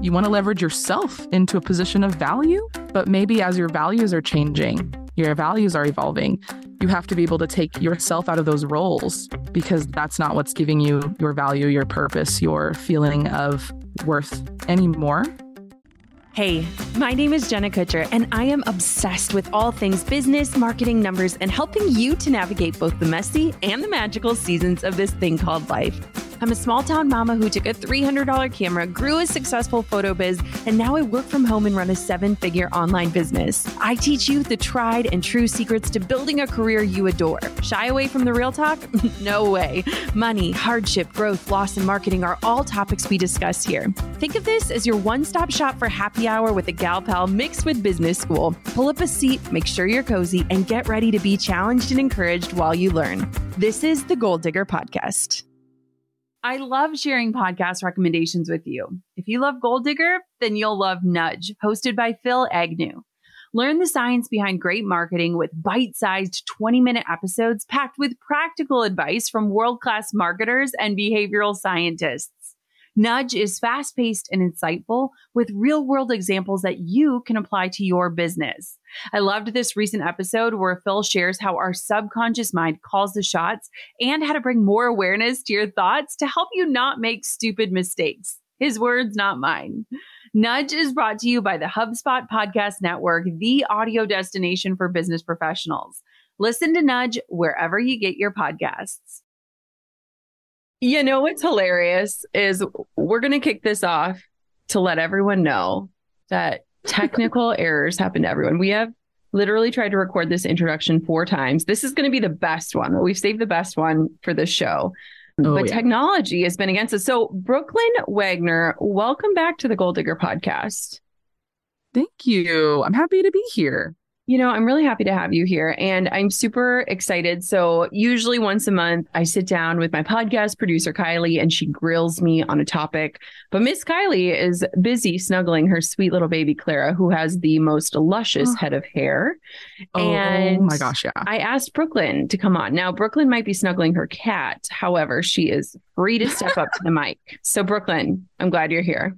You want to leverage yourself into a position of value, but maybe as your values are changing, your values are evolving, you have to be able to take yourself out of those roles because that's not what's giving you your value, your purpose, your feeling of worth anymore. Hey, my name is Jenna Kutcher, and I am obsessed with all things business, marketing, numbers, and helping you to navigate both the messy and the magical seasons of this thing called life. I'm a small town mama who took a $300 camera, grew a successful photo biz, and now I work from home and run a 7-figure online business. I teach you the tried and true secrets to building a career you adore. Shy away from the real talk? No way. Money, hardship, growth, loss, and marketing are all topics we discuss here. Think of this as your one-stop shop for happy hour with a gal pal mixed with business school. Pull up a seat, make sure you're cozy, and get ready to be challenged and encouraged while you learn. This is the Goal Digger Podcast. I love sharing podcast recommendations with you. If you love Goal Digger, then you'll love Nudge, hosted by Phil Agnew. Learn the science behind great marketing with bite-sized 20-minute episodes packed with practical advice from world-class marketers and behavioral scientists. Nudge is fast-paced and insightful with real-world examples that you can apply to your business. I loved this recent episode where Phil shares how our subconscious mind calls the shots and how to bring more awareness to your thoughts to help you not make stupid mistakes. His words, not mine. Nudge is brought to you by the HubSpot Podcast Network, the audio destination for business professionals. Listen to Nudge wherever you get your podcasts. You know what's hilarious is we're going to kick this off to let everyone know that technical errors happen to everyone. We have literally tried to record this introduction 4 times. This is going to be the best one. We've saved the best one for the show. But technology has been against us. So Brooklyn Wagner, welcome back to the Goal Digger Podcast. Thank you. I'm happy to be here. You know, I'm really happy to have you here and I'm super excited. So usually once a month, I sit down with my podcast producer, Kylie, and she grills me on a topic. But Miss Kylie is busy snuggling her sweet little baby, Clara, who has the most luscious head of hair. And oh my gosh, yeah. I asked Brooklyn to come on. Now, Brooklyn might be snuggling her cat. However, she is free to step up to the mic. So Brooklyn, I'm glad you're here.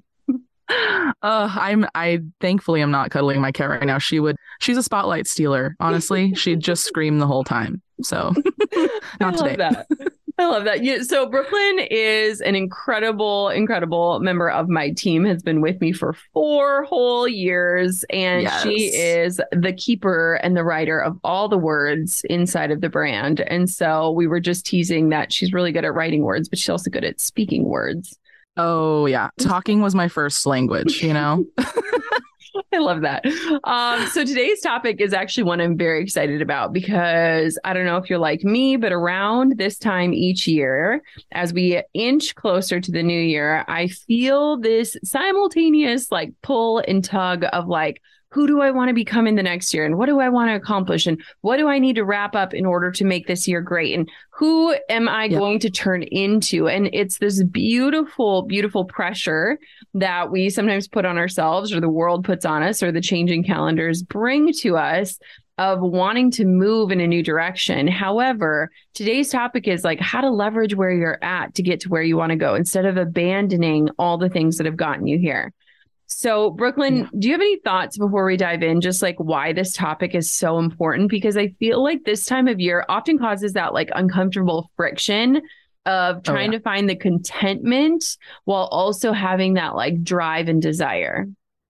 I thankfully am not cuddling my cat right now. She's a spotlight stealer. Honestly, she'd just scream the whole time. So not today. I love that. Yeah, so Brooklyn is an incredible member of my team, has been with me for 4 whole years. And she is the keeper and the writer of all the words inside of the brand. And so we were just teasing that she's really good at writing words, but she's also good at speaking words. Oh, yeah. Talking was my first language, you know? I love that. So today's topic is actually one I'm very excited about because I don't know if you're like me, but around this time each year, as we inch closer to the new year, I feel this simultaneous like pull and tug of like, who do I want to become in the next year? And what do I want to accomplish? And what do I need to wrap up in order to make this year great? And who am I going to turn into? And it's this beautiful, beautiful pressure that we sometimes put on ourselves or the world puts on us or the changing calendars bring to us of wanting to move in a new direction. However, today's topic is like how to leverage where you're at to get to where you want to go instead of abandoning all the things that have gotten you here. So Brooklyn, do you have any thoughts before we dive in, just like why this topic is so important? Because I feel like this time of year often causes that like uncomfortable friction of trying to find the contentment while also having that like drive and desire.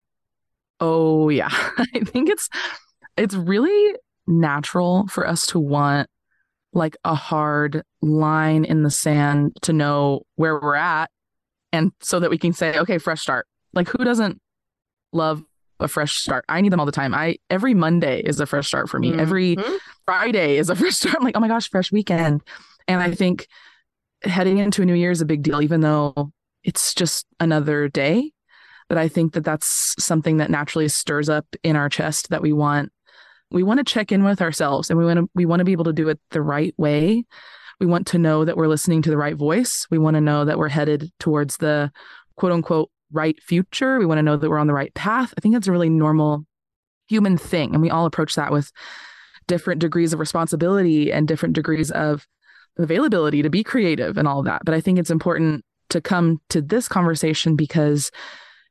Oh, yeah. I think it's really natural for us to want like a hard line in the sand to know where we're at. And so that we can say, okay, fresh start. Like who doesn't love a fresh start? I need them all the time. Every Monday is a fresh start for me. Every Friday is a fresh start. I'm like, oh my gosh, fresh weekend. And I think heading into a new year is a big deal, even though it's just another day. But I think that that's something that naturally stirs up in our chest that we want to check in with ourselves and we want to be able to do it the right way. We want to know that we're listening to the right voice. We want to know that we're headed towards the quote unquote right future. We want to know that we're on the right path. I think that's a really normal human thing. And we all approach that with different degrees of responsibility and different degrees of availability to be creative and all of that. But I think it's important to come to this conversation because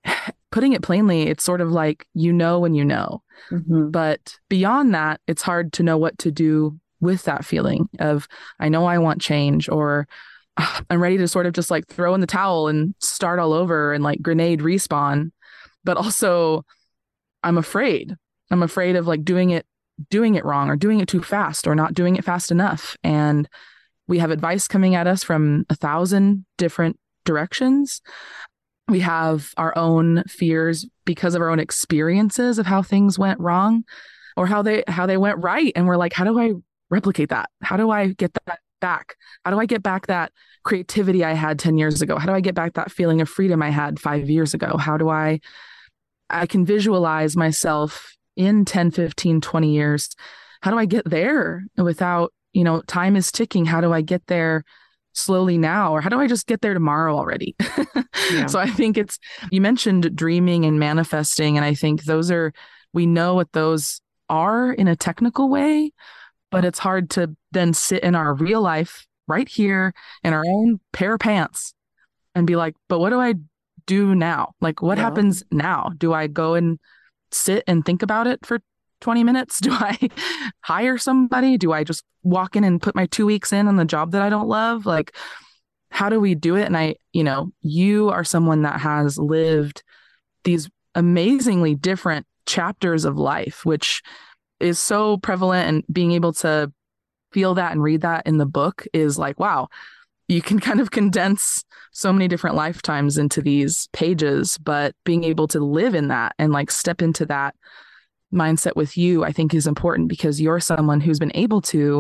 putting it plainly, it's sort of like, when you know. Mm-hmm. But beyond that, it's hard to know what to do with that feeling of, I know I want change, or I'm ready to sort of just like throw in the towel and start all over and like grenade respawn. But also I'm afraid. I'm afraid of like doing it wrong, or doing it too fast, or not doing it fast enough. And we have advice coming at us from 1,000 different directions. We have our own fears because of our own experiences of how things went wrong, or how they went right. And we're like, how do I replicate that? How do I get that back? How do I get back that creativity I had 10 years ago? How do I get back that feeling of freedom I had 5 years ago? How do I can visualize myself in 10, 15, 20 years. How do I get there without, time is ticking. How do I get there slowly now? Or how do I just get there tomorrow already? Yeah. So I think you mentioned dreaming and manifesting. And I think we know what those are in a technical way, but it's hard to then sit in our real life right here in our own pair of pants and be like, but what do I do now? Like, what happens now? Do I go and sit and think about it for 20 minutes? Do I hire somebody? Do I just walk in and put my 2 weeks in on the job that I don't love? Like, how do we do it? And you are someone that has lived these amazingly different chapters of life, which is so prevalent, and being able to feel that and read that in the book is like, wow, you can kind of condense so many different lifetimes into these pages, but being able to live in that and like step into that mindset with you, I think is important, because you're someone who's been able to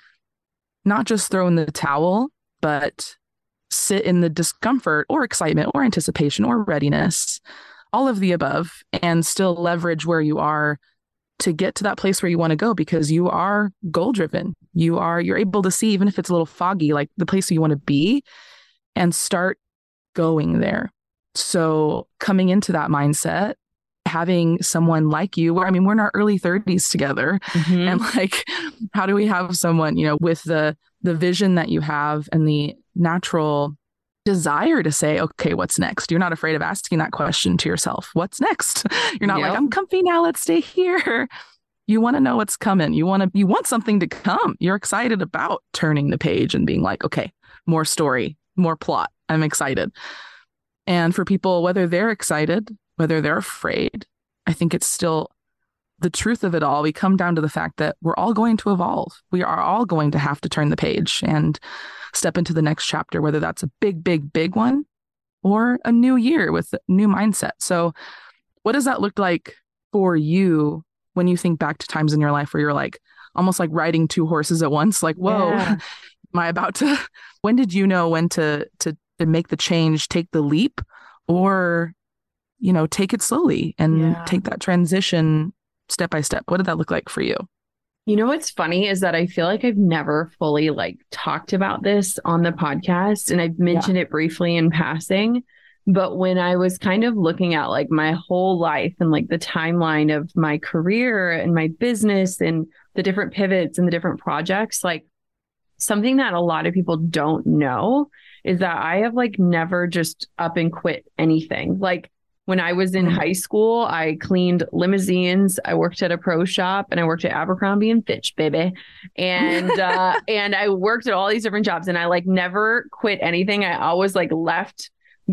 not just throw in the towel, but sit in the discomfort or excitement or anticipation or readiness, all of the above, and still leverage where you are to get to that place where you want to go, because you are goal driven. You're able to see, even if it's a little foggy, like the place you want to be, and start going there. So coming into that mindset, having someone like you, we're in our early 30s together. Mm-hmm. And like, how do we have someone, with the vision that you have and the natural desire to say, okay, what's next? You're not afraid of asking that question to yourself. What's next? You're not like, I'm comfy now, let's stay here. You want to know what's coming. You want something to come. You're excited about turning the page and being like, okay, more story, more plot. I'm excited. And for people, whether they're excited, whether they're afraid, I think it's still the truth of it all. We come down to the fact that we're all going to evolve. We are all going to have to turn the page and step into the next chapter, whether that's a big, big, big one or a new year with a new mindset. So what does that look like for you when you think back to times in your life where you're like almost like riding two horses at once? Like, whoa, am I about to, when did you know when to make the change, take the leap, or, take it slowly and take that transition step by step? What did that look like for you? What's funny is that I feel like I've never fully talked about this on the podcast, and I've mentioned it briefly in passing. But when I was kind of looking at my whole life and the timeline of my career and my business and the different pivots and the different projects, something that a lot of people don't know is that I have never just up and quit anything. When I was in high school, I cleaned limousines, I worked at a pro shop, and I worked at Abercrombie and Fitch, baby. And and I worked at all these different jobs, and I never quit anything. I always left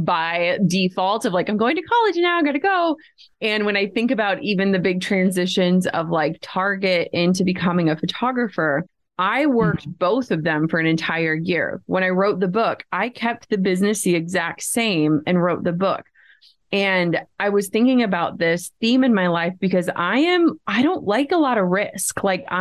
by default of I'm going to college now, I gotta go. And when I think about even the big transitions of Target into becoming a photographer, I worked both of them for an entire year. When I wrote the book, I kept the business the exact same and wrote the book. And I was thinking about this theme in my life because I don't like a lot of risk.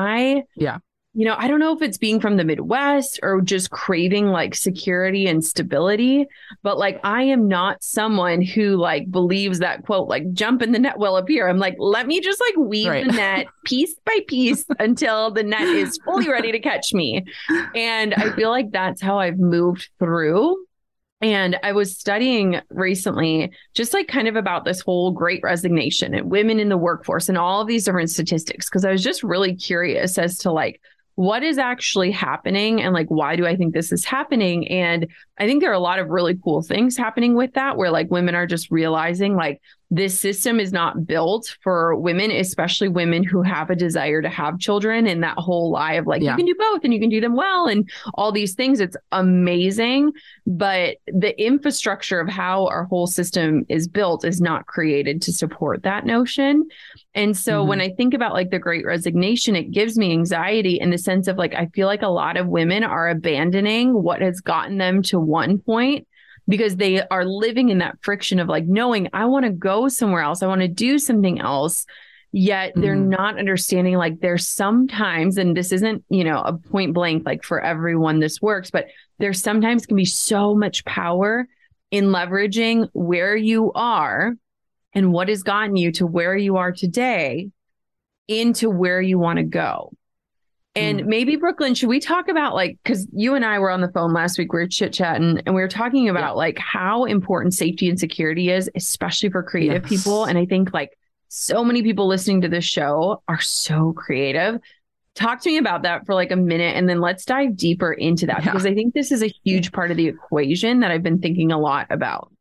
I don't know if it's being from the Midwest or just craving security and stability, but I am not someone who believes that quote, jump in the net will appear. I'm let me just weave the net piece by piece until the net is fully ready to catch me. And I feel that's how I've moved through. And I was studying recently just kind of about this whole Great Resignation and women in the workforce and all of these different statistics, because I was just really curious as to what is actually happening and like, why do I think this is happening? And I think there are a lot of really cool things happening with that, where like women are just realizing like this system is not built for women, especially women who have a desire to have children, and that whole lie of like, you can do both and you can do them well and all these things. It's amazing. But the infrastructure of how our whole system is built is not created to support that notion. And so when I think about like the Great Resignation, it gives me anxiety in the sense of like, I feel like a lot of women are abandoning what has gotten them to one point because they are living in that friction of like knowing I want to go somewhere else. I want to do something else. Yet they're not understanding like there's sometimes, and this isn't, you know, a point blank, like for everyone this works, but there sometimes can be so much power in leveraging where you are and what has gotten you to where you are today into where you want to go. And maybe Brooklyn, should we talk about like, because you and I were on the phone last week, we were chit chatting and we were talking about like how important safety and security is, especially for creative people. And I think like so many people listening to this show are so creative. Talk to me about that for like a minute, and then let's dive deeper into that because I think this is a huge part of the equation that I've been thinking a lot about.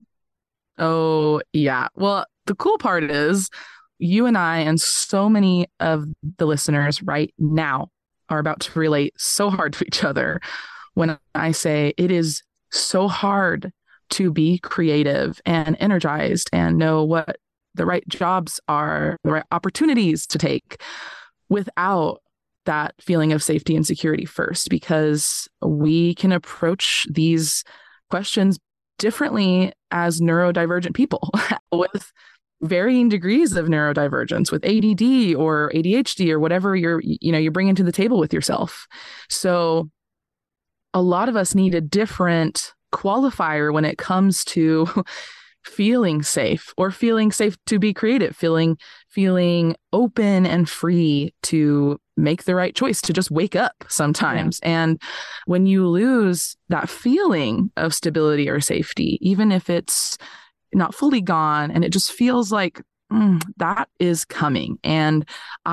Oh, yeah. Well, the cool part is you and I and so many of the listeners right now are about to relate so hard to each other when I say it is so hard to be creative and energized and know what the right jobs are, the right opportunities to take without that feeling of safety and security first, because we can approach these questions differently as neurodivergent people with varying degrees of neurodivergence, with ADD or ADHD or whatever you're bringing to the table with yourself. So a lot of us need a different qualifier when it comes to feeling safe to be creative, feeling open and free to make the right choice, to just wake up sometimes. And when you lose that feeling of stability or safety, even if it's not fully gone and it just feels like that is coming, and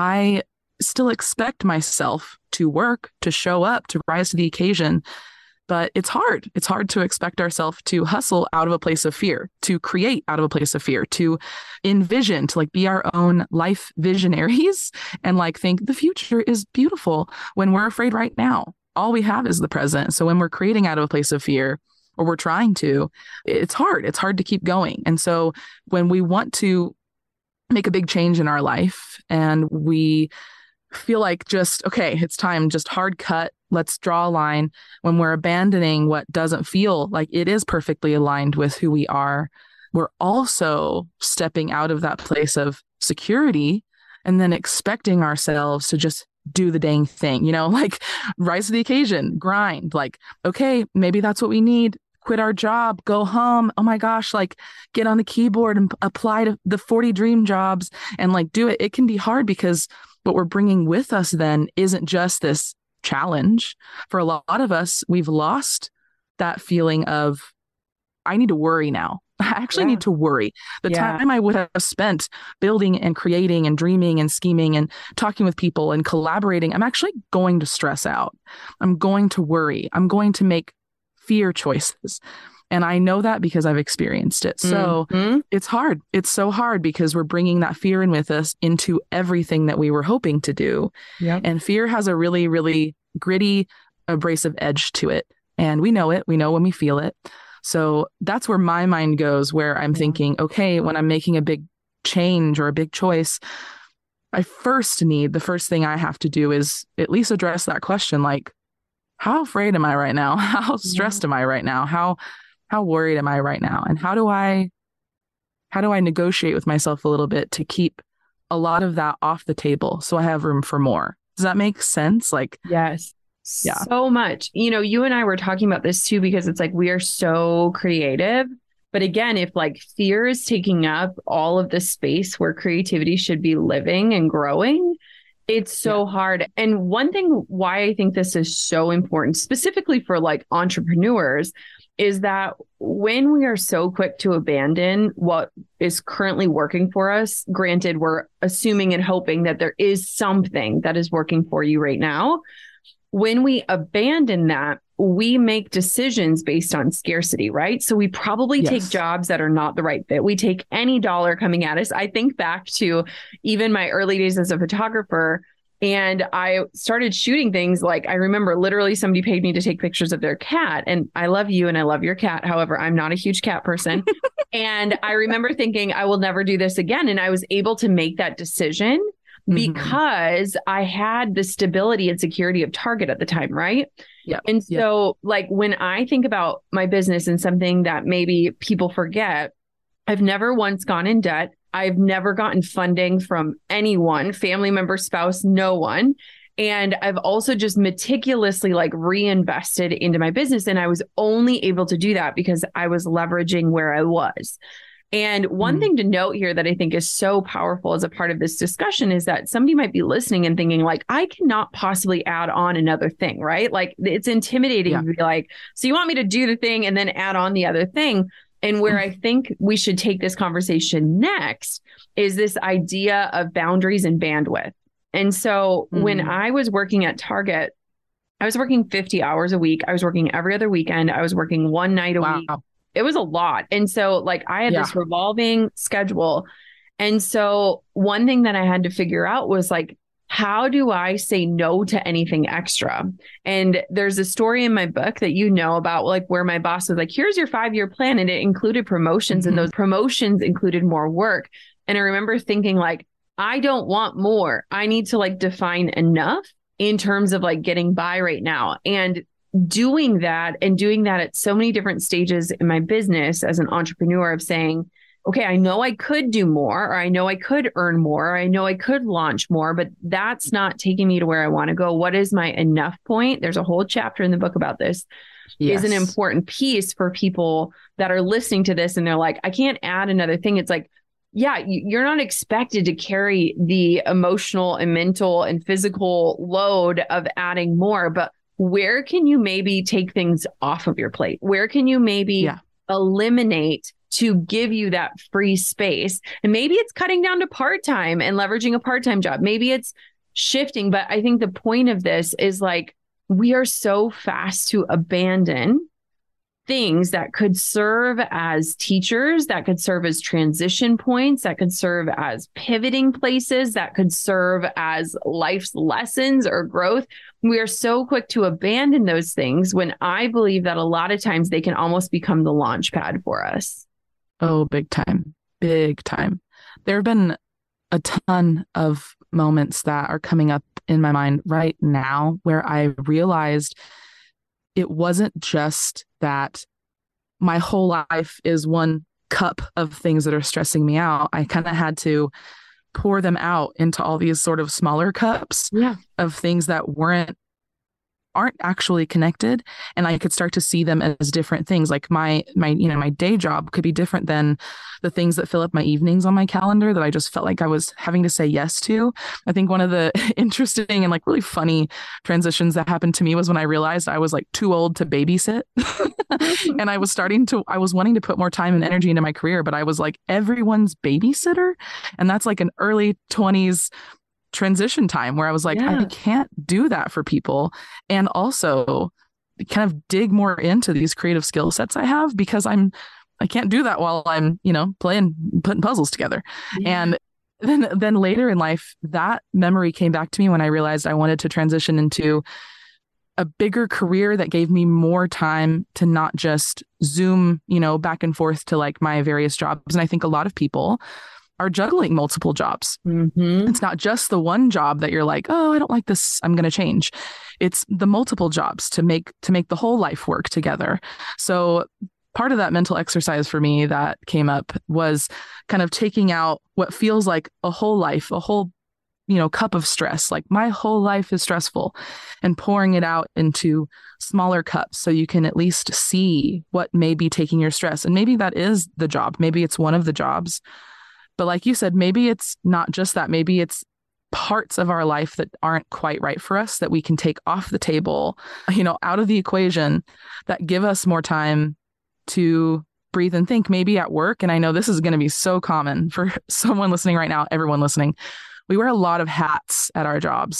I still expect myself to work, to show up, to rise to the occasion. But it's hard. It's hard to expect ourselves to hustle out of a place of fear, to create out of a place of fear, to envision, to like be our own life visionaries and like think the future is beautiful when we're afraid right now. All we have is the present. So when we're creating out of a place of fear, or we're trying to, it's hard. It's hard to keep going. And so when we want to make a big change in our life and we feel like just, okay, it's time, just hard cut, let's draw a line, when we're abandoning what doesn't feel like it is perfectly aligned with who we are, we're also stepping out of that place of security and then expecting ourselves to just do the dang thing, like rise to the occasion, grind, like, okay, maybe that's what we need. Quit our job, go home. Oh my gosh, like get on the keyboard and apply to the 40 dream jobs and like do it. It can be hard because what we're bringing with us then isn't just this challenge. For a lot of us, we've lost that feeling of, I need to worry now. I actually need to worry. The time I would have spent building and creating and dreaming and scheming and talking with people and collaborating, I'm actually going to stress out. I'm going to worry. I'm going to make fear choices. And I know that because I've experienced it. So it's hard. It's so hard because we're bringing that fear in with us into everything that we were hoping to do. Yep. And fear has a really, really gritty, abrasive edge to it. And we know it. We know when we feel it. So that's where my mind goes, where I'm thinking, okay, when I'm making a big change or a big choice, the first thing I have to do is at least address that question. Like, how afraid am I right now? How stressed am I right now? How worried am I right now? And how do I negotiate with myself a little bit to keep a lot of that off the table so I have room for more? Does that make sense? Like, yes. Yeah. So much. You and I were talking about this too, because it's like we are so creative. But again, if like fear is taking up all of the space where creativity should be living and growing, it's so hard. And one thing why I think this is so important, specifically for like entrepreneurs, is that when we are so quick to abandon what is currently working for us, granted, we're assuming and hoping that there is something that is working for you right now. when we abandon that, we make decisions based on scarcity, right? So we probably take jobs that are not the right fit. We take any dollar coming at us. I think back to even my early days as a photographer, and I started shooting things like, I remember literally somebody paid me to take pictures of their cat. And I love you and I love your cat. However, I'm not a huge cat person. And I remember thinking, I will never do this again. And I was able to make that decision because I had the stability and security of Target at the time, right? Yeah. And so like when I think about my business and something that maybe people forget, I've never once gone in debt. I've never gotten funding from anyone, family member, spouse, no one. And I've also just meticulously like reinvested into my business. And I was only able to do that because I was leveraging where I was. And one thing to note here that I think is so powerful as a part of this discussion is that somebody might be listening and thinking like, I cannot possibly add on another thing, right? Like it's intimidating to be like, so you want me to do the thing and then add on the other thing. And where I think we should take this conversation next is this idea of boundaries and bandwidth. And so when I was working at Target, I was working 50 hours a week. I was working every other weekend. I was working one night a week. It was a lot. And so like I had this revolving schedule. And so one thing that I had to figure out was like, how do I say no to anything extra? And there's a story in my book that you know about, like where my boss was like, here's your 5-year plan. And it included promotions and those promotions included more work. And I remember thinking like, I don't want more. I need to like define enough in terms of like getting by right now. And doing that at so many different stages in my business as an entrepreneur of saying, okay, I know I could do more, or I know I could earn more, or I know I could launch more, but that's not taking me to where I want to go. What is my enough point? There's a whole chapter in the book about this. Is an important piece for people that are listening to this and they're like, I can't add another thing. It's like, yeah, you're not expected to carry the emotional and mental and physical load of adding more, but where can you maybe take things off of your plate? Where can you maybe eliminate to give you that free space? And maybe it's cutting down to part-time and leveraging a part-time job. Maybe it's shifting. But I think the point of this is like, we are so fast to abandon things that could serve as teachers, that could serve as transition points, that could serve as pivoting places, that could serve as life's lessons or growth. We are so quick to abandon those things when I believe that a lot of times they can almost become the launch pad for us. Oh, big time. Big time. There have been a ton of moments that are coming up in my mind right now where I realized it wasn't just that my whole life is one cup of things that are stressing me out. I kind of had to pour them out into all these sort of smaller cups of things that aren't actually connected, and I could start to see them as different things. Like my day job could be different than the things that fill up my evenings on my calendar that I just felt like I was having to say yes to. I think one of the interesting and like really funny transitions that happened to me was when I realized I was like too old to babysit. And I was wanting to put more time and energy into my career, but I was like everyone's babysitter. And that's like an early 20s transition time where I was like, I can't do that for people. And also kind of dig more into these creative skill sets I have, because I can't do that while I'm, putting puzzles together. And then later in life, that memory came back to me when I realized I wanted to transition into a bigger career that gave me more time to not just zoom, back and forth to like my various jobs. And I think a lot of people are juggling multiple jobs. It's not just the one job that you're like, oh, I don't like this, I'm going to change. It's the multiple jobs to make the whole life work together. So part of that mental exercise for me that came up was kind of taking out what feels like a whole life, a whole, cup of stress. Like my whole life is stressful, and pouring it out into smaller cups so you can at least see what may be taking your stress. And maybe that is the job. Maybe it's one of the jobs. But like you said, maybe it's not just that. Maybe it's parts of our life that aren't quite right for us that we can take off the table, out of the equation, that give us more time to breathe and think. Maybe at work, and I know this is going to be so common for someone listening right now, everyone listening, we wear a lot of hats at our jobs.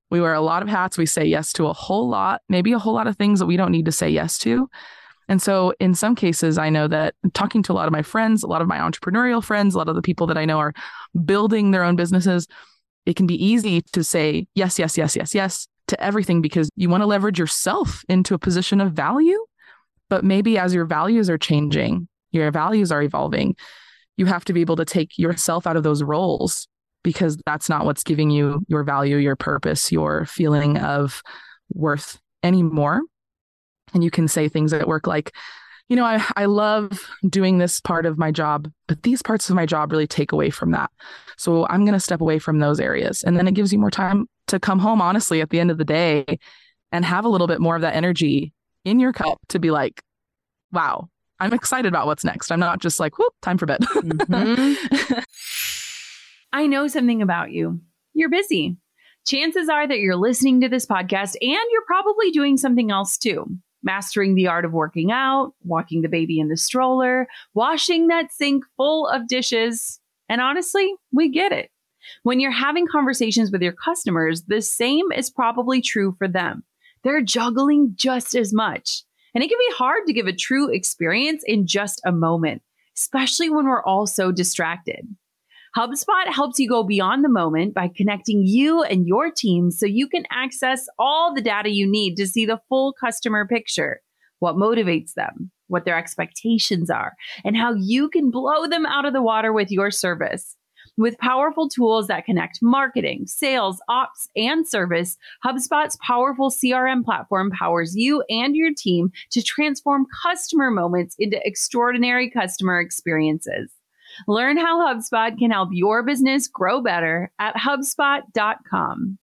We wear a lot of hats. We say yes to a whole lot, maybe a whole lot of things that we don't need to say yes to. And so in some cases, I know that talking to a lot of my friends, a lot of my entrepreneurial friends, a lot of the people that I know are building their own businesses, it can be easy to say yes, yes, yes, yes, yes to everything because you want to leverage yourself into a position of value. But maybe as your values are changing, your values are evolving, you have to be able to take yourself out of those roles because that's not what's giving you your value, your purpose, your feeling of worth anymore. And you can say things at work like, I love doing this part of my job, but these parts of my job really take away from that. So I'm going to step away from those areas. And then it gives you more time to come home, honestly, at the end of the day and have a little bit more of that energy in your cup to be like, wow, I'm excited about what's next. I'm not just like, whoop, time for bed. Mm-hmm. I know something about you. You're busy. Chances are that you're listening to this podcast and you're probably doing something else too. Mastering the art of working out, walking the baby in the stroller, washing that sink full of dishes. And honestly, we get it. When you're having conversations with your customers, the same is probably true for them. They're juggling just as much. And it can be hard to give a true experience in just a moment, especially when we're all so distracted. HubSpot helps you go beyond the moment by connecting you and your team so you can access all the data you need to see the full customer picture, what motivates them, what their expectations are, and how you can blow them out of the water with your service. With powerful tools that connect marketing, sales, ops, and service, HubSpot's powerful CRM platform powers you and your team to transform customer moments into extraordinary customer experiences. Learn how HubSpot can help your business grow better at HubSpot.com.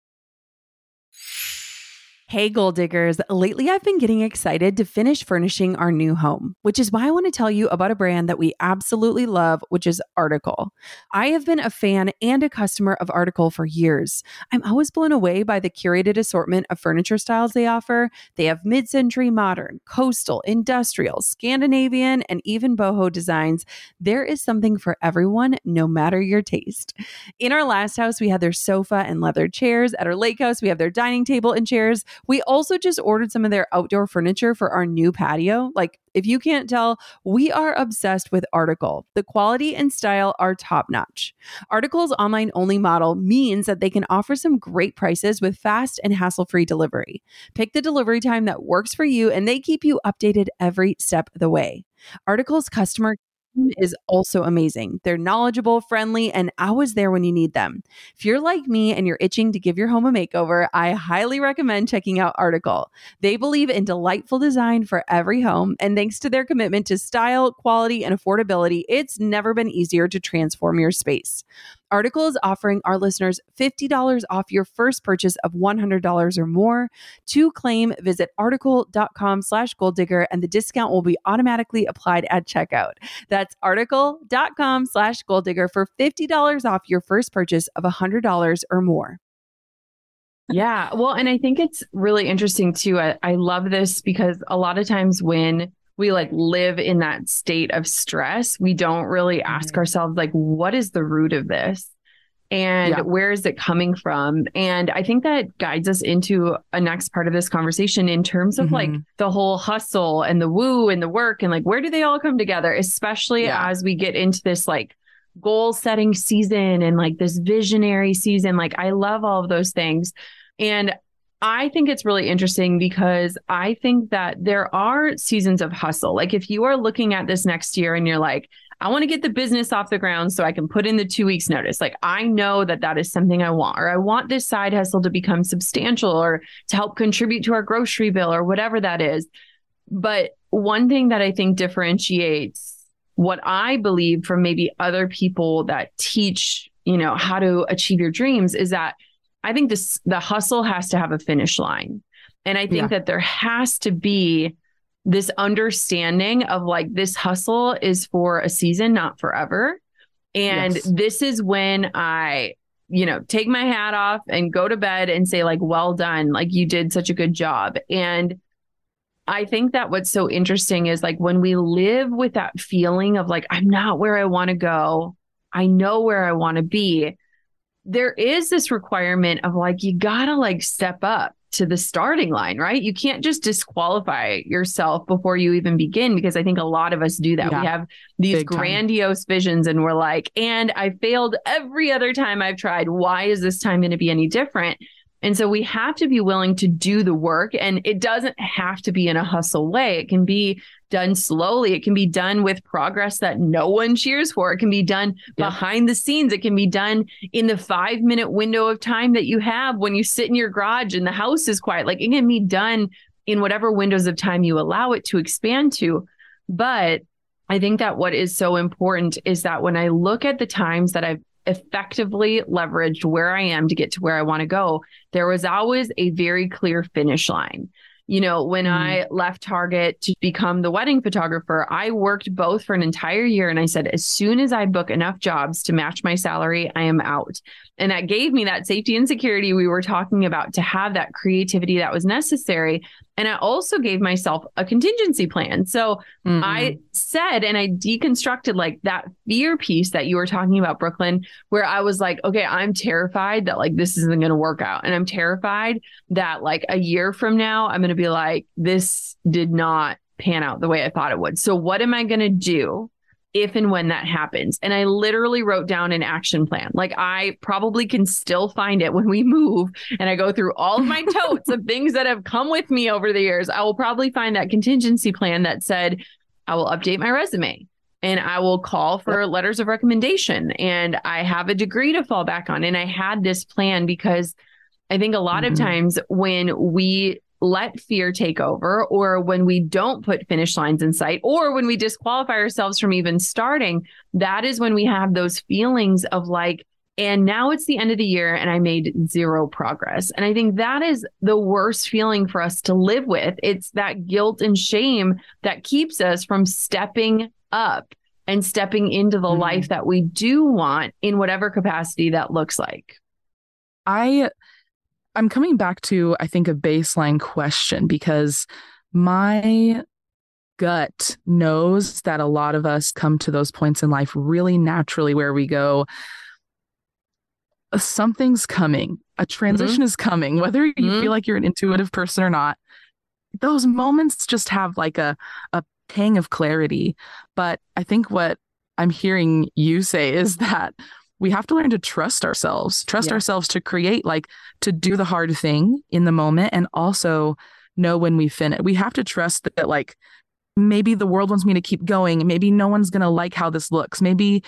Hey, goal diggers. Lately, I've been getting excited to finish furnishing our new home, which is why I want to tell you about a brand that we absolutely love, which is Article. I have been a fan and a customer of Article for years. I'm always blown away by the curated assortment of furniture styles they offer. They have mid-century modern, coastal, industrial, Scandinavian, and even boho designs. There is something for everyone, no matter your taste. In our last house, we had their sofa and leather chairs. At our lake house, we have their dining table and chairs. We also just ordered some of their outdoor furniture for our new patio. Like, if you can't tell, we are obsessed with Article. The quality and style are top notch. Article's online only model means that they can offer some great prices with fast and hassle-free delivery. Pick the delivery time that works for you, and they keep you updated every step of the way. Article's customer is also amazing. They're knowledgeable, friendly, and always there when you need them. If you're like me and you're itching to give your home a makeover, I highly recommend checking out Article. They believe in delightful design for every home, and thanks to their commitment to style, quality, and affordability, it's never been easier to transform your space. Article is offering our listeners $50 off your first purchase of $100 or more. To claim, visit article.com/goaldigger and the discount will be automatically applied at checkout. That's article.com/goaldigger for $50 off your first purchase of $100 or more. Yeah. Well, and I think it's really interesting too. I love this because a lot of times when we live in that state of stress, we don't really ask ourselves, what is the root of this? And where is it coming from? And I think that guides us into a next part of this conversation in terms of the whole hustle and the woo and the work and where do they all come together, especially as we get into this goal setting season and this visionary season. I love all of those things. And I think it's really interesting because I think that there are seasons of hustle. If you are looking at this next year and you're like, I want to get the business off the ground so I can put in the 2 weeks notice. I know that that is something I want, or I want this side hustle to become substantial or to help contribute to our grocery bill or whatever that is. But one thing that I think differentiates what I believe from maybe other people that teach, how to achieve your dreams is that I think the hustle has to have a finish line. And I think that there has to be this understanding of this hustle is for a season, not forever. And this is when I, take my hat off and go to bed and say well done, you did such a good job. And I think that what's so interesting is when we live with that feeling of I'm not where I want to go, I know where I want to be. there is this requirement of like, you gotta like step up to the starting line, right? You can't just disqualify yourself before you even begin, because I think a lot of us do that. Yeah, We have these big time. grandiose visions and we're like, and I failed every other time I've tried. Why is this time going to be any different? And so we have to be willing to do the work, and it doesn't have to be in a hustle way. It can be done slowly. It can be done with progress that no one cheers for. It can be done behind the scenes. It can be done in the 5-minute window of time that you have when you sit in your garage and the house is quiet. Like, it can be done in whatever windows of time you allow it to expand to. But I think that what is so important is that when I look at the times that I've effectively leveraged where I am to get to where I want to go, there was always a very clear finish line. You know, when I left Target to become the wedding photographer, I worked both for an entire year. And I said, as soon as I book enough jobs to match my salary, I am out. And that gave me that safety and security we were talking about, to have that creativity that was necessary. And I also gave myself a contingency plan. So I said, and I deconstructed like that fear piece that you were talking about, Brooklyn, where I was like, okay, I'm terrified that like this isn't going to work out. And I'm terrified that like a year from now, I'm going to be like, this did not pan out the way I thought it would. So what am I going to do if and when that happens? And I literally wrote down an action plan. Like, I probably can still find it when we move and I go through all of my totes of things that have come with me over the years. I will probably find that contingency plan that said, I will update my resume and I will call for letters of recommendation, and I have a degree to fall back on. And I had this plan because I think a lot of times when we let fear take over, or when we don't put finish lines in sight, or when we disqualify ourselves from even starting, that is when we have those feelings of like, and now it's the end of the year and I made zero progress. And I think that is the worst feeling for us to live with. It's that guilt and shame that keeps us from stepping up and stepping into the life that we do want, in whatever capacity that looks like. I'm coming back to, I think, a baseline question, because my gut knows that a lot of us come to those points in life really naturally where we go, something's coming, a transition is coming, whether you feel like you're an intuitive person or not. Those moments just have like a pang of clarity. But I think what I'm hearing you say is that we have to learn to trust ourselves to create, like, to do the hard thing in the moment, and also know when we finish. We have to trust that, like, maybe the world wants me to keep going. Maybe no one's going to like how this looks. Maybe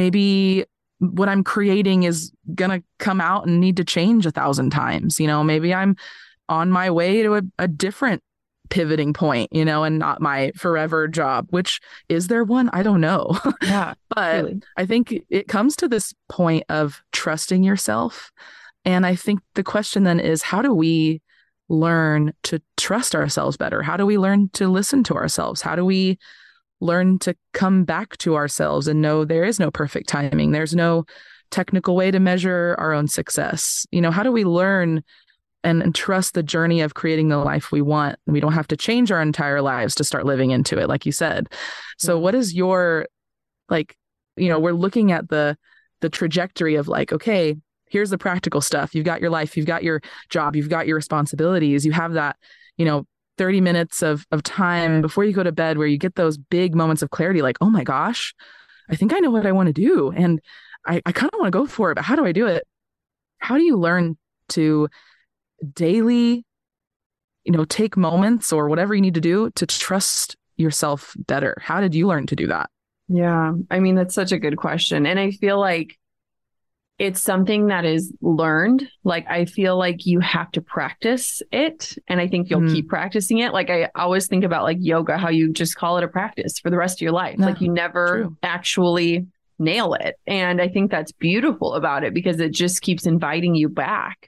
what I'm creating is going to come out and need to change 1,000 times. You know, maybe I'm on my way to a different pivoting point, you know, and not my forever job, which, is there one? I don't know. Yeah. But really, I think it comes to this point of trusting yourself. And I think the question then is, how do we learn to trust ourselves better? How do we learn to listen to ourselves? How do we learn to come back to ourselves and know there is no perfect timing? There's no technical way to measure our own success. You know, how do we learn and trust the journey of creating the life we want? We don't have to change our entire lives to start living into it, like you said. So what is your, like, you know, we're looking at the trajectory of like, okay, here's the practical stuff. You've got your life, you've got your job, you've got your responsibilities. You have that, you know, 30 minutes of time before you go to bed where you get those big moments of clarity, like, oh my gosh, I think I know what I want to do. And I kind of want to go for it, but how do I do it? How do you learn to daily, you know, take moments or whatever you need to do to trust yourself better? How did you learn to do that? Yeah, I mean, that's such a good question. And I feel like it's something that is learned. Like, I feel like you have to practice it. And I think you'll keep practicing it. Like, I always think about like yoga, how you just call it a practice for the rest of your life. No, like, you never actually nail it. And I think that's beautiful about it, because it just keeps inviting you back.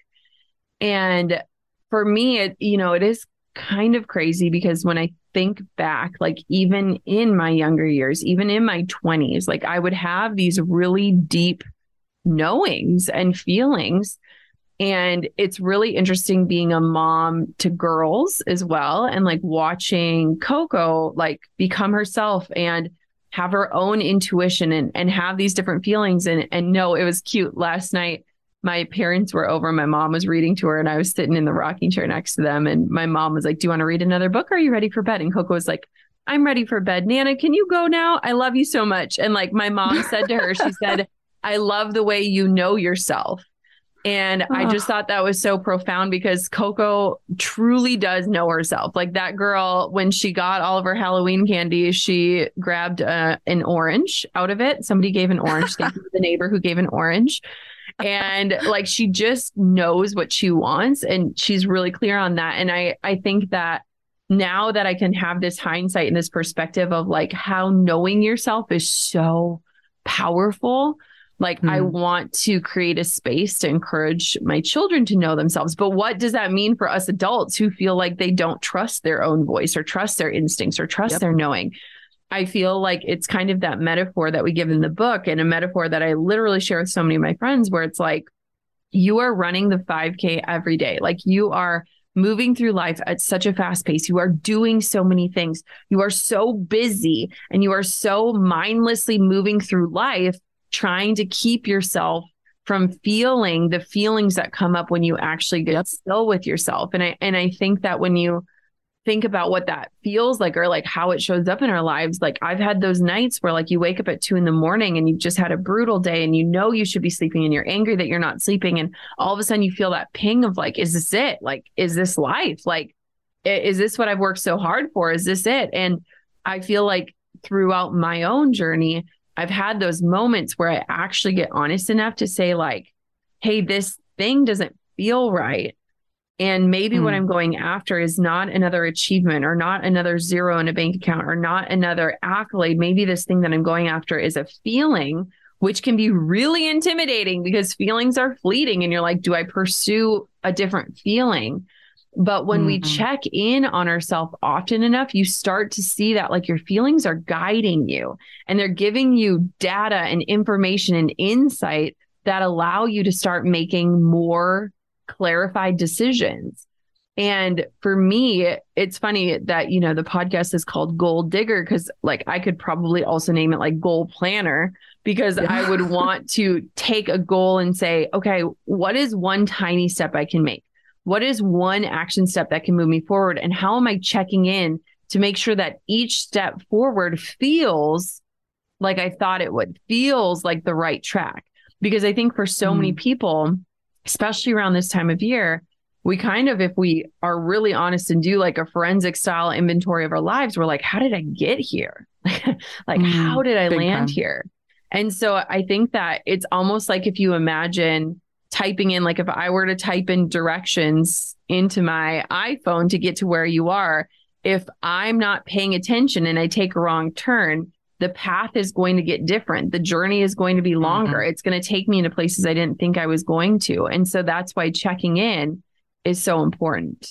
And for me, it is kind of crazy, because when I think back, like, even in my younger years, even in my 20s, like, I would have these really deep knowings and feelings. And it's really interesting being a mom to girls as well, and like watching Coco like become herself and have her own intuition and have these different feelings. And no, it was cute last night. my parents were over. My mom was reading to her and I was sitting in the rocking chair next to them. And my mom was like, do you want to read another book? Or are you ready for bed? And Coco was like, I'm ready for bed. Nana, can you go now? I love you so much. And like my mom said to her, she said, I love the way you know yourself. And I just thought that was so profound because Coco truly does know herself. Like that girl, when she got all of her Halloween candy, she grabbed an orange out of it. Somebody gave an orange. Thank you to the neighbor who gave an orange. And like, she just knows what she wants and she's really clear on that. And I think that now that I can have this hindsight and this perspective of like how knowing yourself is so powerful. Like I want to create a space to encourage my children to know themselves. But what does that mean for us adults who feel like they don't trust their own voice or trust their instincts or trust their knowing? I feel like it's kind of that metaphor that we give in the book and a metaphor that I literally share with so many of my friends where it's like, you are running the 5K every day. Like you are moving through life at such a fast pace. You are doing so many things. You are so busy and you are so mindlessly moving through life, trying to keep yourself from feeling the feelings that come up when you actually get still with yourself. And I think that when you think about what that feels like or like how it shows up in our lives, like I've had those nights where like you wake up at 2 a.m. and you've just had a brutal day and you know you should be sleeping and you're angry that you're not sleeping. And all of a sudden you feel that ping of like, is this it? Like, is this life? Like, is this what I've worked so hard for? Is this it? And I feel like throughout my own journey, I've had those moments where I actually get honest enough to say like, hey, this thing doesn't feel right. And maybe what I'm going after is not another achievement or not another zero in a bank account or not another accolade. Maybe this thing that I'm going after is a feeling, which can be really intimidating because feelings are fleeting. And you're like, do I pursue a different feeling? But when we check in on ourselves often enough, you start to see that like your feelings are guiding you and they're giving you data and information and insight that allow you to start making more clarified decisions. And for me, it's funny that, you know, the podcast is called Goal Digger because like I could probably also name it like Goal Planner because I would want to take a goal and say, okay, what is one tiny step I can make? What is one action step that can move me forward? And how am I checking in to make sure that each step forward feels like I thought it would, feels like the right track? Because I think for so many people, especially around this time of year, we kind of, if we are really honest and do like a forensic style inventory of our lives, we're like, how did I get here? Like, how did I land here? And so I think that it's almost like if you imagine typing in, like if I were to type in directions into my iPhone to get to where you are, if I'm not paying attention and I take a wrong turn, the path is going to get different. The journey is going to be longer. It's going to take me into places I didn't think I was going to. And so that's why checking in is so important.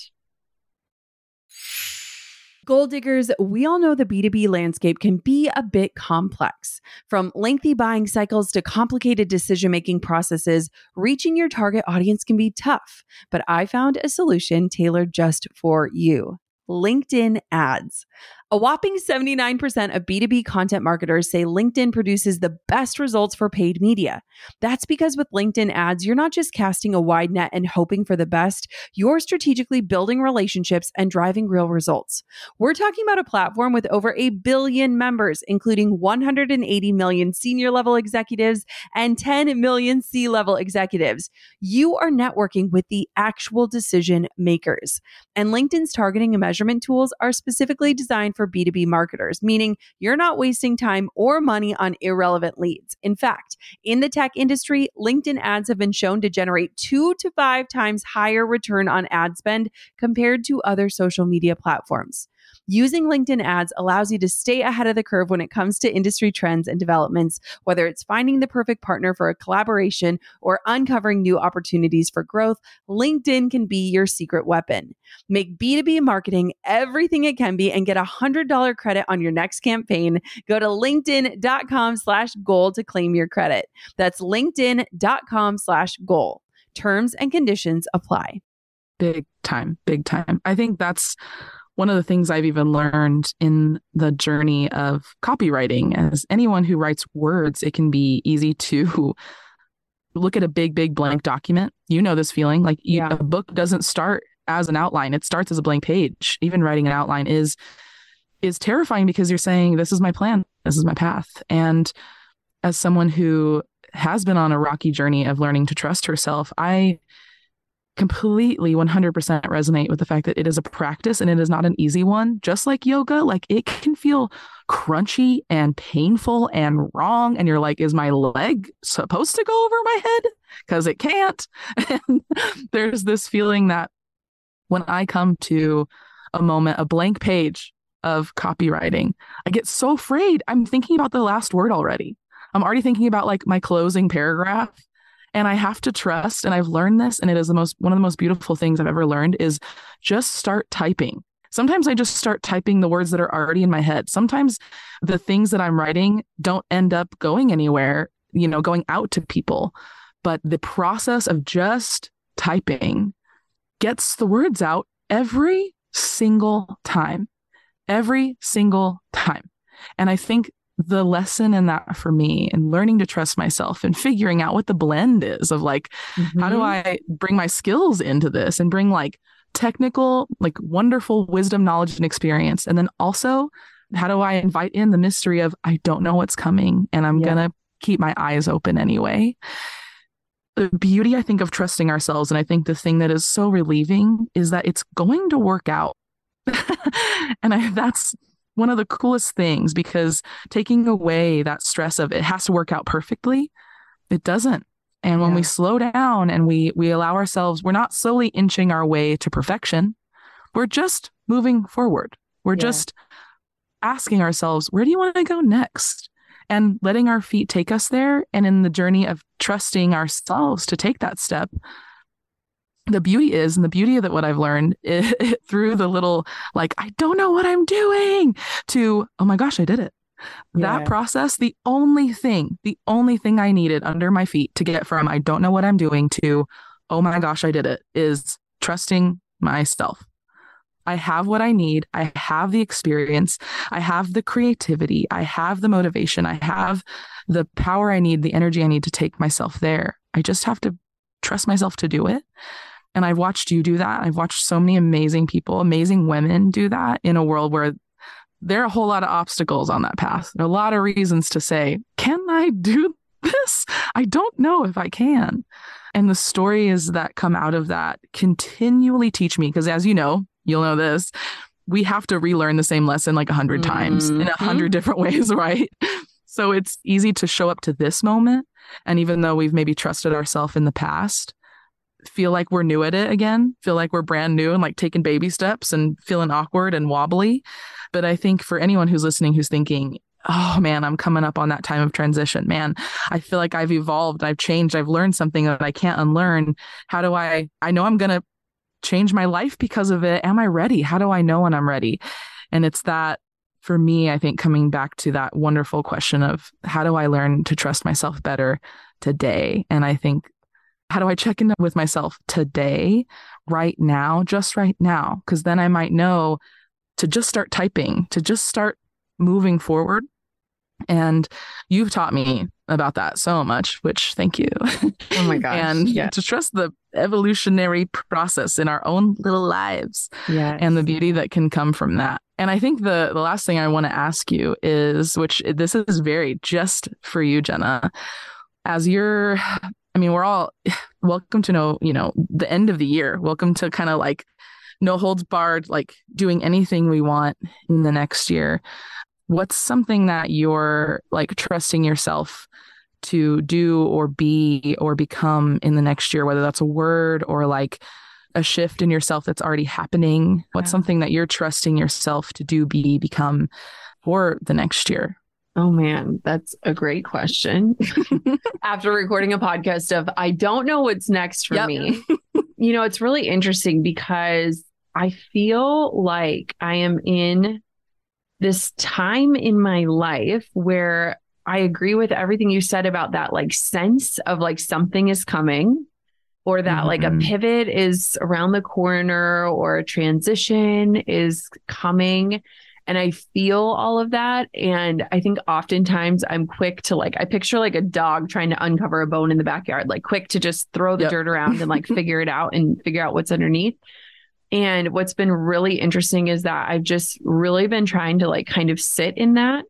Goal diggers, we all know the B2B landscape can be a bit complex. From lengthy buying cycles to complicated decision-making processes, reaching your target audience can be tough. But I found a solution tailored just for you. LinkedIn ads. A whopping 79% of B2B content marketers say LinkedIn produces the best results for paid media. That's because with LinkedIn ads, you're not just casting a wide net and hoping for the best, you're strategically building relationships and driving real results. We're talking about a platform with over 1 billion members, including 180 million senior level executives and 10 million C-level executives. You are networking with the actual decision makers. And LinkedIn's targeting and measurement tools are specifically designed for B2B marketers, meaning you're not wasting time or money on irrelevant leads. In fact, in the tech industry, LinkedIn ads have been shown to generate 2 to 5 times higher return on ad spend compared to other social media platforms. Using LinkedIn ads allows you to stay ahead of the curve when it comes to industry trends and developments, whether it's finding the perfect partner for a collaboration or uncovering new opportunities for growth. LinkedIn can be your secret weapon. Make B2B marketing everything it can be and get $100 credit on your next campaign. Go to linkedin.com/goal to claim your credit. That's linkedin.com/goal. Terms and conditions apply. Big time, big time. I think that's one of the things I've even learned in the journey of copywriting. As anyone who writes words, it can be easy to look at a big, big blank document. You know this feeling, like Yeah. a book doesn't start as an outline. It starts as a blank page. Even writing an outline is terrifying because you're saying, this is my plan. This is my path. And as someone who has been on a rocky journey of learning to trust herself, I completely 100% resonate with the fact that it is a practice and it is not an easy one. Just like yoga, like it can feel crunchy and painful and wrong. And you're like, is my leg supposed to go over my head? Because it can't. And there's this feeling that when I come to a moment, a blank page of copywriting, I get so afraid. I'm thinking about the last word already. I'm already thinking about like my closing paragraph. And I have to trust, and I've learned this, and it is one of the most beautiful things I've ever learned is just start typing. Sometimes I just start typing the words that are already in my head. Sometimes the things that I'm writing don't end up going anywhere, going out to people. But the process of just typing gets the words out every single time. Every single time. And I think the lesson in that for me and learning to trust myself and figuring out what the blend is of like, how do I bring my skills into this and bring like technical, like wonderful wisdom, knowledge, and experience. And then also, how do I invite in the mystery of, I don't know what's coming and I'm going to keep my eyes open anyway. The beauty, I think, of trusting ourselves. And I think the thing that is so relieving is that it's going to work out. And that's one of the coolest things, because taking away that stress of it has to work out perfectly, it doesn't. And when we slow down and we allow ourselves, we're not slowly inching our way to perfection. We're just moving forward. We're just asking ourselves, where do you want to go next? And letting our feet take us there. And in the journey of trusting ourselves to take that step, the beauty of what I've learned is, through the little, like, I don't know what I'm doing, to, oh my gosh, I did it. That process, the only thing I needed under my feet to get from I don't know what I'm doing to, oh my gosh, I did it, is trusting myself. I have what I need. I have the experience. I have the creativity. I have the motivation. I have the power I need, the energy I need to take myself there. I just have to trust myself to do it. And I've watched you do that. I've watched so many amazing people, amazing women do that in a world where there are a whole lot of obstacles on that path. There are a lot of reasons to say, can I do this? I don't know if I can. And the stories that come out of that continually teach me, because as you know, you'll know this, we have to relearn the same lesson like 100 times in 100 different ways, right? So it's easy to show up to this moment. And even though we've maybe trusted ourselves in the past, feel like we're new at it again, feel like we're brand new and like taking baby steps and feeling awkward and wobbly. But I think for anyone who's listening, who's thinking, oh man, I'm coming up on that time of transition, man, I feel like I've evolved, I've changed, I've learned something that I can't unlearn. How do I know I'm going to change my life because of it. Am I ready? How do I know when I'm ready? And it's that, for me, I think, coming back to that wonderful question of how do I learn to trust myself better today? And I think, how do I check in with myself today, right now, just right now? Because then I might know to just start typing, to just start moving forward. And you've taught me about that so much, which thank you. Oh my gosh. And to trust the evolutionary process in our own little lives and the beauty that can come from that. And I think the last thing I want to ask you is, which this is very just for you, Jenna, as we're all welcome to know, the end of the year, welcome to kind of like no holds barred, like doing anything we want in the next year. What's something that you're like trusting yourself to do or be or become in the next year, whether that's a word or like a shift in yourself that's already happening? What's something that you're trusting yourself to do, be, become for the next year? Oh man, that's a great question. After recording a podcast of, I don't know what's next for me. It's really interesting because I feel like I am in this time in my life where I agree with everything you said about that, like sense of like something is coming, or that like a pivot is around the corner, or a transition is coming. and I feel all of that. And I think oftentimes I'm quick to I picture like a dog trying to uncover a bone in the backyard, like quick to just throw the dirt around and like figure it out and figure out what's underneath. And what's been really interesting is that I've just really been trying to like kind of sit in that.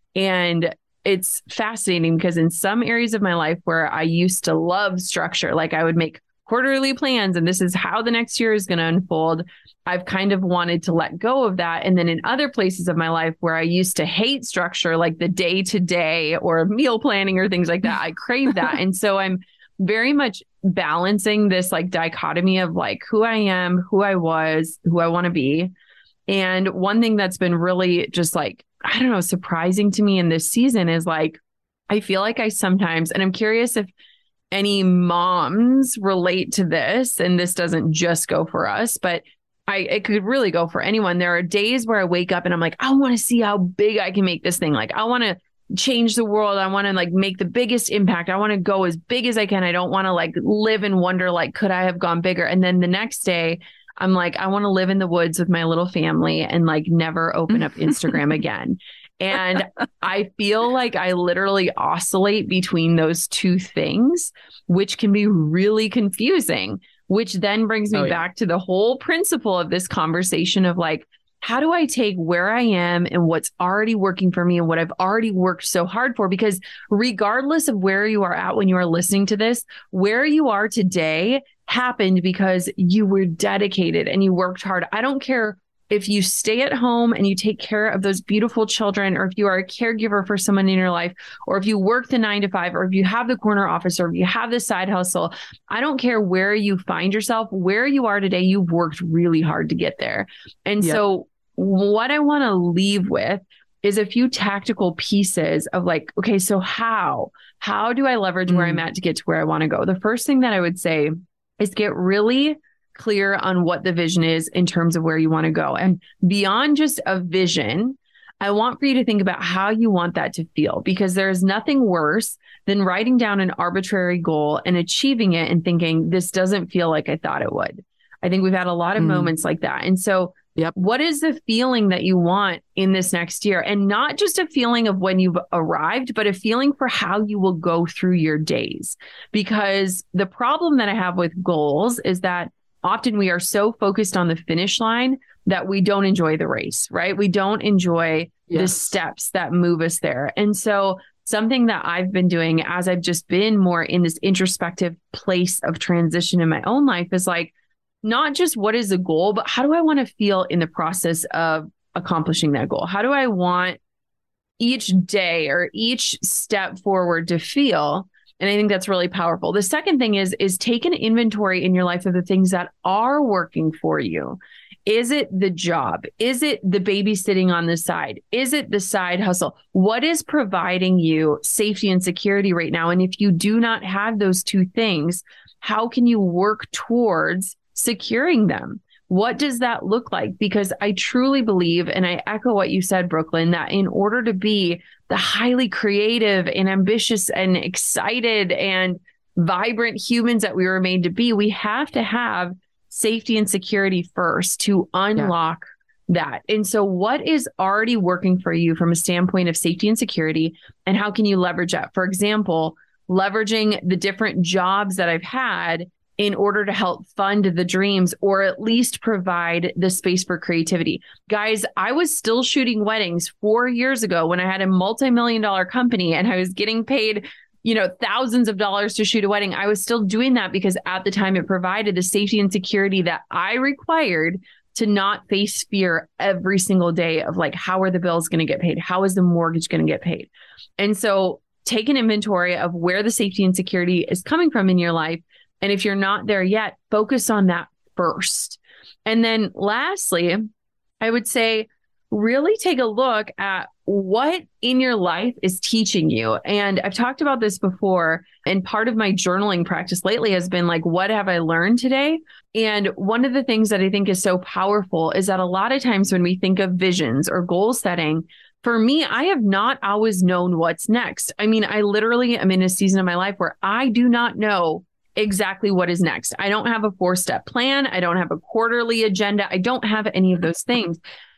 And it's fascinating because in some areas of my life where I used to love structure, like I would make quarterly plans and this is how the next year is going to unfold, I've kind of wanted to let go of that. And then in other places of my life where I used to hate structure, like the day to day or meal planning or things like that, I crave that. And so I'm very much balancing this like dichotomy of like who I am, who I was, who I want to be. And one thing that's been really just like, I don't know, surprising to me in this season is like, I feel like I sometimes, and I'm curious if any moms relate to this, and this doesn't just go for us, but it could really go for anyone. There are days where I wake up and I'm like, I want to see how big I can make this thing. Like, I want to change the world. I want to like make the biggest impact. I want to go as big as I can. I don't want to like live and wonder, like, could I have gone bigger? And then the next day I'm like, I want to live in the woods with my little family and like never open up Instagram again. And I feel like I literally oscillate between those two things, which can be really confusing, which then brings me back to the whole principle of this conversation of like, how do I take where I am and what's already working for me and what I've already worked so hard for? Because regardless of where you are at when you are listening to this, where you are today happened because you were dedicated and you worked hard. I don't care if you stay at home and you take care of those beautiful children, or if you are a caregiver for someone in your life, or if you work the 9 to 5, or if you have the corner office, or if you have the side hustle. I don't care where you find yourself, where you are today, you've worked really hard to get there. And so what I want to leave with is a few tactical pieces of like, okay, so how do I leverage where I'm at to get to where I want to go? The first thing that I would say is get really clear on what the vision is in terms of where you want to go. And beyond just a vision, I want for you to think about how you want that to feel, because there is nothing worse than writing down an arbitrary goal and achieving it and thinking, this doesn't feel like I thought it would. I think we've had a lot of moments like that. And so what is the feeling that you want in this next year? And not just a feeling of when you've arrived, but a feeling for how you will go through your days. Because the problem that I have with goals is that often we are so focused on the finish line that we don't enjoy the race, right? We don't enjoy the steps that move us there. And so something that I've been doing as I've just been more in this introspective place of transition in my own life is like, not just what is the goal, but how do I want to feel in the process of accomplishing that goal? How do I want each day or each step forward to feel? And I think that's really powerful. The second thing is take an inventory in your life of the things that are working for you. Is it the job? Is it the babysitting on the side? Is it the side hustle? What is providing you safety and security right now? And if you do not have those two things, how can you work towards securing them? What does that look like? Because I truly believe, and I echo what you said, Brooklyn, that in order to be the highly creative and ambitious and excited and vibrant humans that we were made to be, we have to have safety and security first to unlock that. And so what is already working for you from a standpoint of safety and security, and how can you leverage that? For example, leveraging the different jobs that I've had in order to help fund the dreams, or at least provide the space for creativity. Guys, I was still shooting weddings 4 years ago when I had a multi-million-dollar company and I was getting paid, thousands of dollars to shoot a wedding. I was still doing that because at the time it provided the safety and security that I required to not face fear every single day of like, how are the bills going to get paid? How is the mortgage going to get paid? And so take an inventory of where the safety and security is coming from in your life. And if you're not there yet, focus on that first. And then lastly, I would say, really take a look at what in your life is teaching you. And I've talked about this before. And part of my journaling practice lately has been like, what have I learned today? And one of the things that I think is so powerful is that a lot of times when we think of visions or goal setting, for me, I have not always known what's next. I mean, I literally am in a season of my life where I do not know exactly what is next. I don't have a 4-step plan. I don't have a quarterly agenda. I don't have any of those things.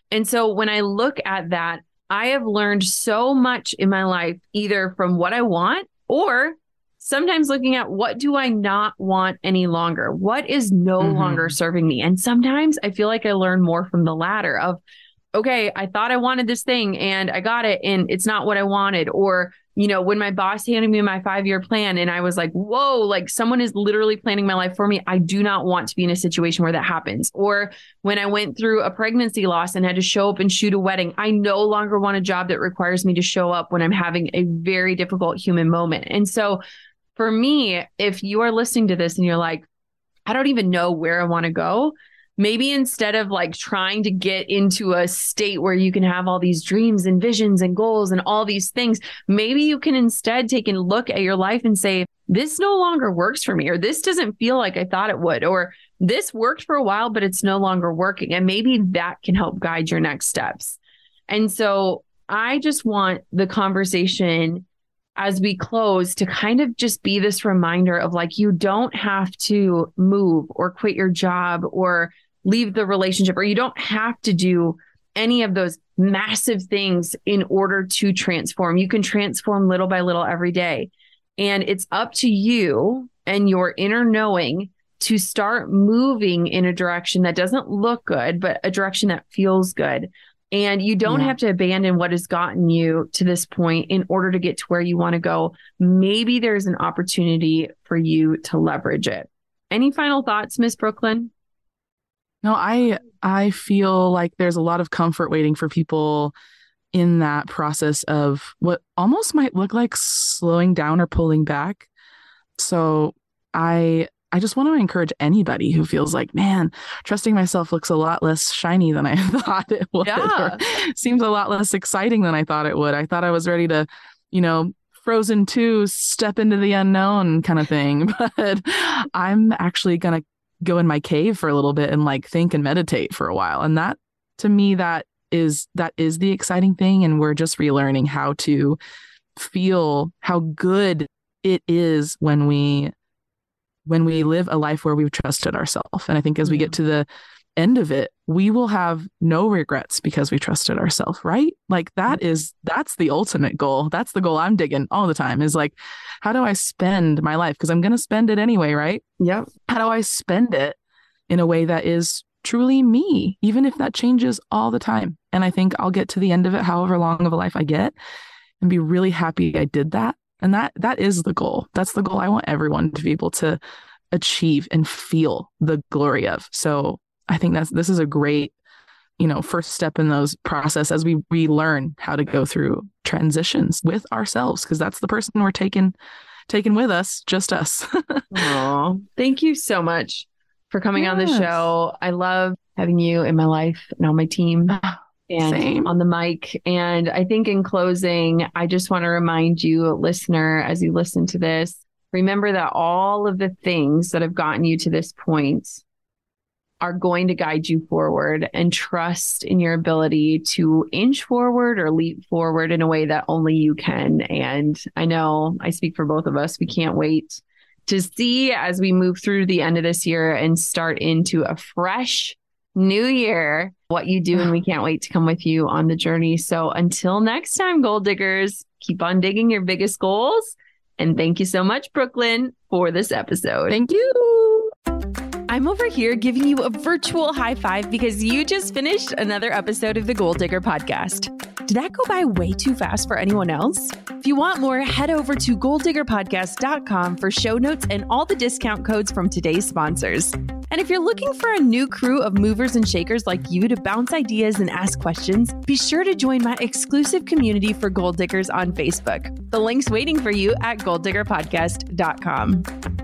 And so when I look at that, I have learned so much in my life, either from what I want or sometimes looking at what do I not want any longer? What is no longer serving me? And sometimes I feel like I learn more from the latter of, okay, I thought I wanted this thing and I got it and it's not what I wanted. Or, you know, when my boss handed me my 5-year plan and I was like, whoa, like someone is literally planning my life for me. I do not want to be in a situation where that happens. Or when I went through a pregnancy loss and had to show up and shoot a wedding, I no longer want a job that requires me to show up when I'm having a very difficult human moment. And so for me, if you are listening to this and you're like, I don't even know where I want to go, maybe instead of like trying to get into a state where you can have all these dreams and visions and goals and all these things, maybe you can instead take a look at your life and say, this no longer works for me, or this doesn't feel like I thought it would, or this worked for a while, but it's no longer working. And maybe that can help guide your next steps. And so I just want the conversation as we close to kind of just be this reminder of like, you don't have to move or quit your job or leave the relationship, or you don't have to do any of those massive things in order to transform. You can transform little by little every day. And it's up to you and your inner knowing to start moving in a direction that doesn't look good, but a direction that feels good. And you don't have to abandon what has gotten you to this point in order to get to where you want to go. Maybe there's an opportunity for you to leverage it. Any final thoughts, Miss Brooklyn? No, I feel like there's a lot of comfort waiting for people in that process of what almost might look like slowing down or pulling back. So I just want to encourage anybody who feels like, man, trusting myself looks a lot less shiny than I thought it would. Yeah. Or seems a lot less exciting than I thought it would. I thought I was ready to, you know, Frozen 2, step into the unknown kind of thing. But I'm actually going to go in my cave for a little bit and like think and meditate for a while. And that, to me, that is the exciting thing. And we're just relearning how to feel how good it is when we live a life where we've trusted ourselves. And I think as we get to the end of it, we will have no regrets because we trusted ourselves, right? Like that's the ultimate goal. That's the goal I'm digging all the time, is like, how do I spend my life? Because I'm going to spend it anyway, right? Yep. How do I spend it in a way that is truly me, even if that changes all the time? And I think I'll get to the end of it, however long of a life I get, and be really happy I did that. And that is the goal. That's the goal I want everyone to be able to achieve and feel the glory of. So I think this is a great, first step in those process as we relearn how to go through transitions with ourselves, because that's the person we're taking with us, just us. Oh, thank you so much for coming on the show. I love having you in my life and on my team. And Same. On the mic. And I think in closing, I just want to remind you, listener, as you listen to this, remember that all of the things that have gotten you to this point are going to guide you forward, and trust in your ability to inch forward or leap forward in a way that only you can. And I know I speak for both of us. We can't wait to see as we move through the end of this year and start into a fresh new year, what you do, and we can't wait to come with you on the journey. So until next time, goal diggers, keep on digging your biggest goals. And thank you so much, Brooklyn, for this episode. Thank you. I'm over here giving you a virtual high five because you just finished another episode of the Goal Digger podcast. Did that go by way too fast for anyone else? If you want more, head over to goaldiggerpodcast.com for show notes and all the discount codes from today's sponsors. And if you're looking for a new crew of movers and shakers like you to bounce ideas and ask questions, be sure to join my exclusive community for Goal Diggers on Facebook. The link's waiting for you at goaldiggerpodcast.com.